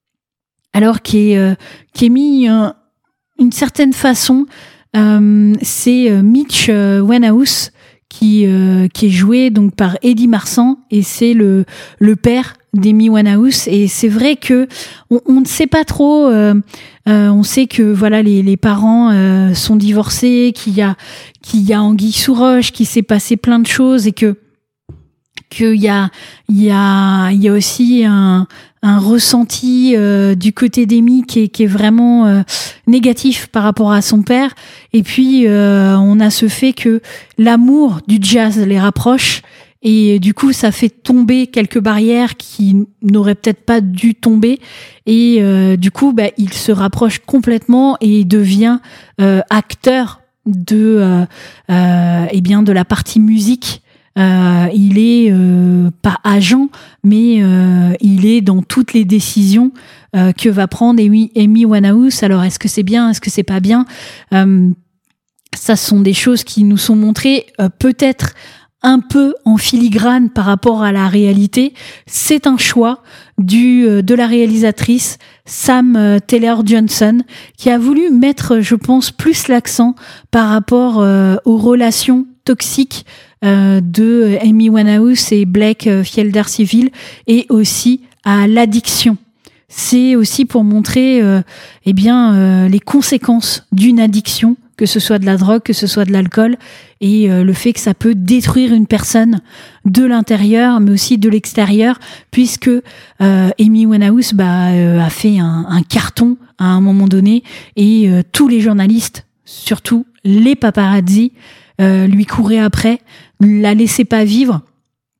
alors qui est, euh, qui est mis euh, une certaine façon, euh, c'est euh, Mitch euh, Winehouse, qui euh, qui est joué donc par Eddie Marsan, et c'est le le père d'Amy Winehouse. Et c'est vrai que on, on ne sait pas trop. Euh, euh, on sait que voilà les les parents euh, sont divorcés, qu'il y a qu'il y a anguille sous roche, qu'il s'est passé plein de choses, et que qu'il y a il y a il y a aussi un un ressenti euh, du côté d'Amy qui est, qui est vraiment euh, négatif par rapport à son père. Et puis euh, on a ce fait que l'amour du jazz les rapproche, et du coup ça fait tomber quelques barrières qui n'auraient peut-être pas dû tomber, et euh, du coup bah, il se rapproche complètement et devient euh, acteur de euh, euh, eh bien de la partie musique. Euh, il est euh, pas agent, mais euh, il est dans toutes les décisions euh, que va prendre Amy, Amy Winehouse. Alors, est-ce que c'est bien, est-ce que c'est pas bien? euh, Ça sont des choses qui nous sont montrées, euh, peut-être un peu en filigrane par rapport à la réalité. C'est un choix du euh, de la réalisatrice Sam euh, Taylor Johnson, qui a voulu mettre, je pense, plus l'accent par rapport euh, aux relations toxiques euh, de Amy Winehouse et Blake euh, Fielder-Civil, et aussi à l'addiction. C'est aussi pour montrer euh, eh bien euh, les conséquences d'une addiction, que ce soit de la drogue, que ce soit de l'alcool, et euh, le fait que ça peut détruire une personne de l'intérieur, mais aussi de l'extérieur, puisque euh, Amy Winehouse bah, euh, a fait un, un carton à un moment donné, et euh, tous les journalistes, surtout les paparazzi, euh, lui couraient après, la laissaient pas vivre.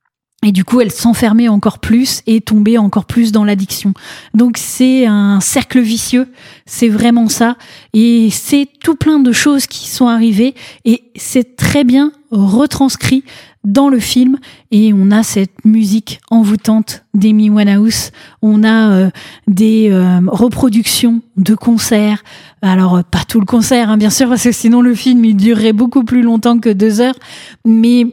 Et du coup, elle s'enfermait encore plus et tombait encore plus dans l'addiction. Donc c'est un cercle vicieux, c'est vraiment ça. Et c'est tout plein de choses qui sont arrivées et c'est très bien retranscrit dans le film. Et on a cette musique envoûtante d'Amy Winehouse. On a euh, des euh, reproductions de concerts. Alors, euh, pas tout le concert, hein, bien sûr, parce que sinon le film il durerait beaucoup plus longtemps que deux heures. Mais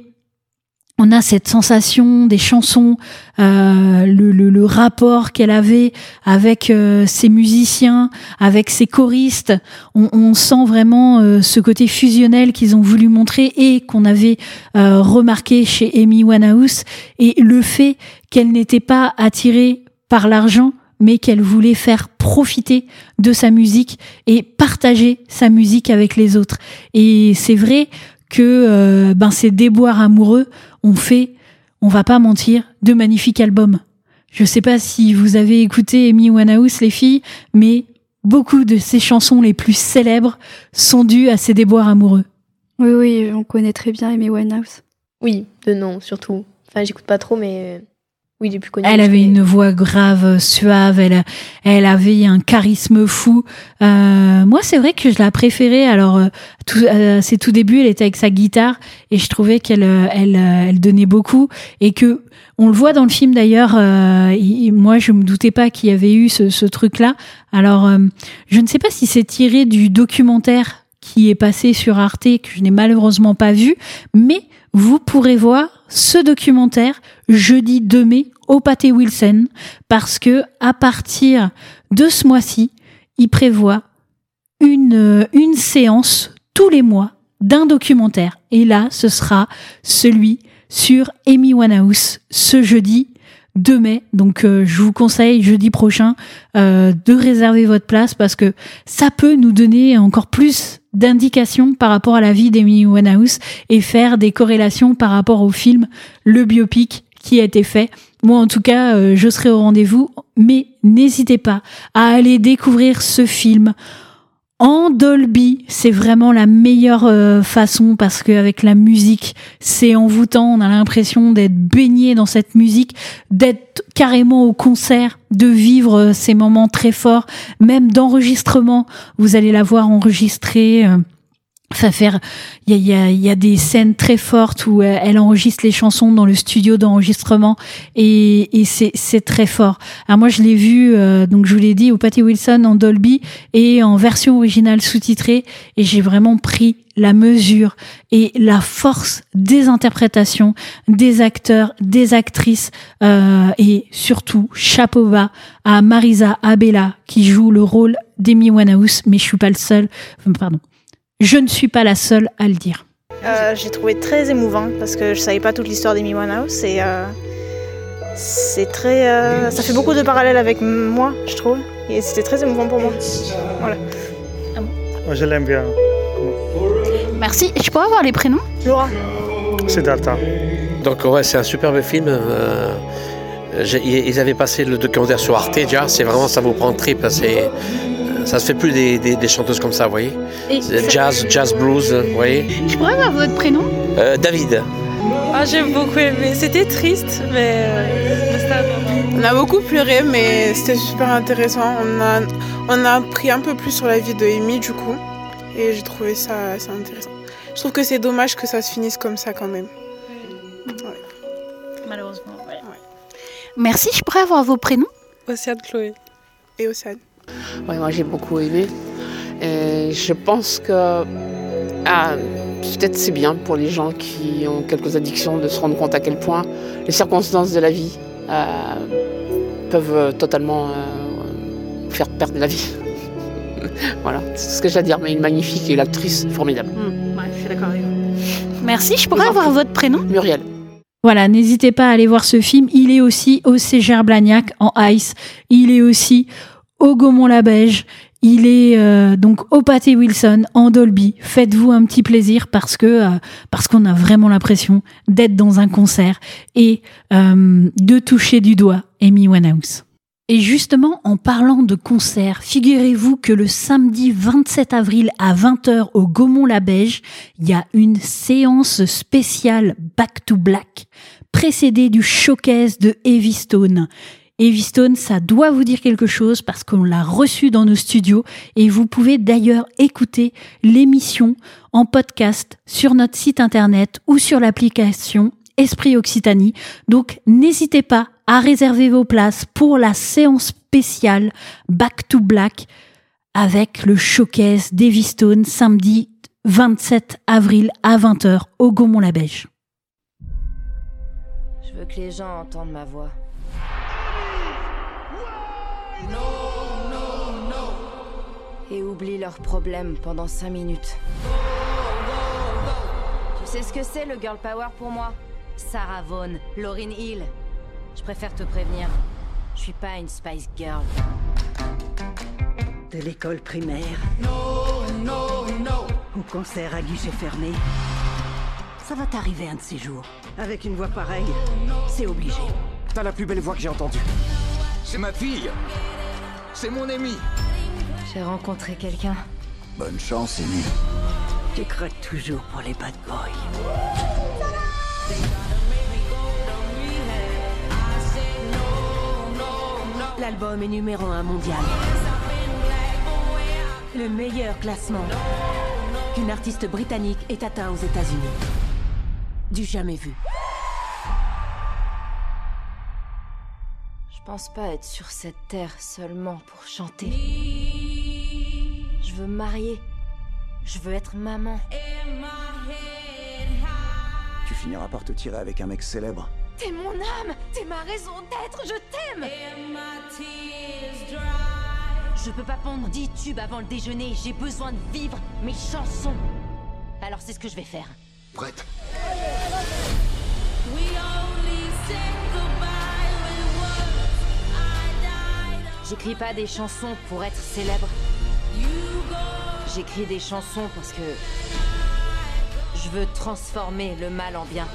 on a cette sensation des chansons, euh, le, le, le rapport qu'elle avait avec euh, ses musiciens, avec ses choristes. On, on sent vraiment euh, ce côté fusionnel qu'ils ont voulu montrer et qu'on avait euh, remarqué chez Amy Winehouse. Et le fait qu'elle n'était pas attirée par l'argent, mais qu'elle voulait faire profiter de sa musique et partager sa musique avec les autres. Et c'est vrai que euh, ben ces déboires amoureux ont fait, on va pas mentir, de magnifiques albums. Je sais pas si vous avez écouté Amy Winehouse, les filles, mais beaucoup de ses chansons les plus célèbres sont dues à ces déboires amoureux. Oui, oui, on connaît très bien Amy Winehouse. Oui, de nom surtout. Enfin, j'écoute pas trop, mais oui, les plus connus. Elle avait une voix grave, suave, elle, elle avait un charisme fou. Euh, moi, c'est vrai que je la préférais. Alors, euh, tout, à ses tout débuts, elle était avec sa guitare et je trouvais qu'elle elle, elle donnait beaucoup et que on le voit dans le film d'ailleurs. Euh, il, moi, je me doutais pas qu'il y avait eu ce, ce truc-là. Alors, euh, je ne sais pas si c'est tiré du documentaire qui est passé sur Arte que je n'ai malheureusement pas vu, mais vous pourrez voir ce documentaire jeudi deux mai au Pâté Wilson parce que à partir de ce mois-ci, il prévoit une, une séance tous les mois d'un documentaire. Et là, ce sera celui sur Amy Winehouse ce jeudi deux mai. Donc, euh, je vous conseille jeudi prochain euh, de réserver votre place parce que ça peut nous donner encore plus d'indications par rapport à la vie d'Amy Winehouse et faire des corrélations par rapport au film, le biopic qui a été fait. Moi, en tout cas, euh, je serai au rendez-vous, mais n'hésitez pas à aller découvrir ce film en Dolby. C'est vraiment la meilleure euh, façon parce qu'avec la musique, c'est envoûtant. On a l'impression d'être baigné dans cette musique, d'être carrément au concert, de vivre euh, ces moments très forts, même d'enregistrement. Vous allez la voir enregistrée. Euh, Enfin, faire, il y a, y a, y a des scènes très fortes où elle enregistre les chansons dans le studio d'enregistrement et, et c'est, c'est très fort. Alors moi, je l'ai vu, euh, donc je vous l'ai dit, au Pâté Wilson en Dolby et en version originale sous-titrée et j'ai vraiment pris la mesure et la force des interprétations, des acteurs, des actrices euh, et surtout chapeau bas à Marisa Abela qui joue le rôle d'Amy Winehouse, mais je suis pas le seul, enfin, pardon. Je ne suis pas la seule à le dire. Euh, j'ai trouvé très émouvant parce que je savais pas toute l'histoire d'Amy Winehouse et euh, c'est très, euh, ça fait beaucoup de parallèles avec moi, je trouve, et c'était très émouvant pour moi. Voilà. Ah bon. Je l'aime bien. Merci. Je pourrais avoir les prénoms? Laura. Siddhartha. Donc ouais, c'est un superbe film. Euh, ils avaient passé le documentaire sur Arte déjà. C'est vraiment, ça vous prend le trip. C'est Ça se fait plus des, des, des chanteuses comme ça, vous voyez. Jazz, jazz blues, vous voyez. Je pourrais avoir votre prénom? euh, David. Ah, j'ai beaucoup aimé. C'était triste, mais euh, c'était adorable. On a beaucoup pleuré, mais c'était super intéressant. On a, on a appris un peu plus sur la vie de Amy, du coup. Et j'ai trouvé ça assez intéressant. Je trouve que c'est dommage que ça se finisse comme ça, quand même. Ouais. Malheureusement, ouais. ouais. Merci, je pourrais avoir vos prénoms? Océane, Chloé. Et Océane. Ouais, moi j'ai beaucoup aimé. Et je pense que ah, peut-être c'est bien pour les gens qui ont quelques addictions de se rendre compte à quel point les circonstances de la vie euh, peuvent totalement euh, faire perdre la vie. Voilà, c'est ce que j'ai à dire, mais il est magnifique et l'actrice formidable. Mmh, ouais, je suis d'accord avec vous. Merci, je pourrais avoir votre prénom? Muriel. Voilà, n'hésitez pas à aller voir ce film. Il est aussi au Ségère Blagnac en Ice. Il est aussi au Gaumont-la-Beige. Il est euh, donc au Pâté Wilson en Dolby. Faites-vous un petit plaisir parce que euh, parce qu'on a vraiment l'impression d'être dans un concert et euh, de toucher du doigt Amy Winehouse. Et justement, en parlant de concert, figurez-vous que le samedi vingt-sept avril à vingt heures au Gaumont-la-Beige, il y a une séance spéciale Back to Black précédé du showcase de Heavy Stone. Heavy Stone, ça doit vous dire quelque chose parce qu'on l'a reçu dans nos studios et vous pouvez d'ailleurs écouter l'émission en podcast sur notre site internet ou sur l'application Esprit Occitanie. Donc n'hésitez pas à réserver vos places pour la séance spéciale Back to Black avec le showcase d'Heavy Stone samedi vingt-sept avril à vingt heures au Gaumont-la-Bège. Je veux que les gens entendent ma voix. Et oublient leurs problèmes pendant cinq minutes. Tu sais ce que c'est le girl power pour moi? Sarah Vaughan, Lauryn Hill. Je préfère te prévenir. Je suis pas une Spice Girl. De l'école primaire au concert à guichet fermé. Ça va t'arriver un de ces jours. Avec une voix pareille, c'est obligé. T'as la plus belle voix que j'ai entendue. C'est ma fille. C'est mon amie. J'ai rencontré quelqu'un. Bonne chance, Amy. Tu craques toujours pour les bad boys. L'album est numéro un mondial. Le meilleur classement qu'une artiste britannique ait atteint aux États-Unis. Du jamais vu. Je pense pas être sur cette terre seulement pour chanter. Je veux me marier. Je veux être maman. Tu finiras par te tirer avec un mec célèbre. T'es mon âme, t'es ma raison d'être, je t'aime. Je peux pas pondre dix tubes avant le déjeuner, j'ai besoin de vivre mes chansons. Alors c'est ce que je vais faire. Prête? J'écris pas des chansons pour être célèbre. J'écris des chansons parce que je veux transformer le mal en bien.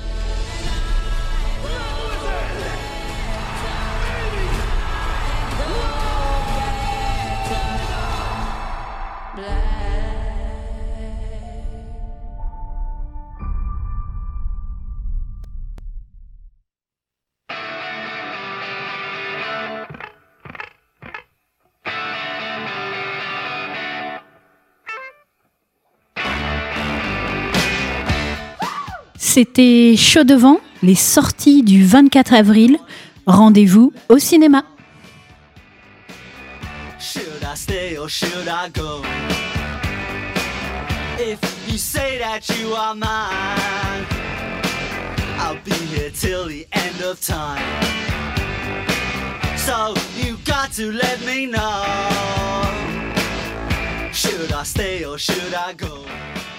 C'était Chaud devant, les sorties du vingt-quatre avril. Rendez-vous au cinéma. Should I stay or should I go? If you say that you are mine, I'll be here till the end of time. So you got to let me know. Should I stay or should I go?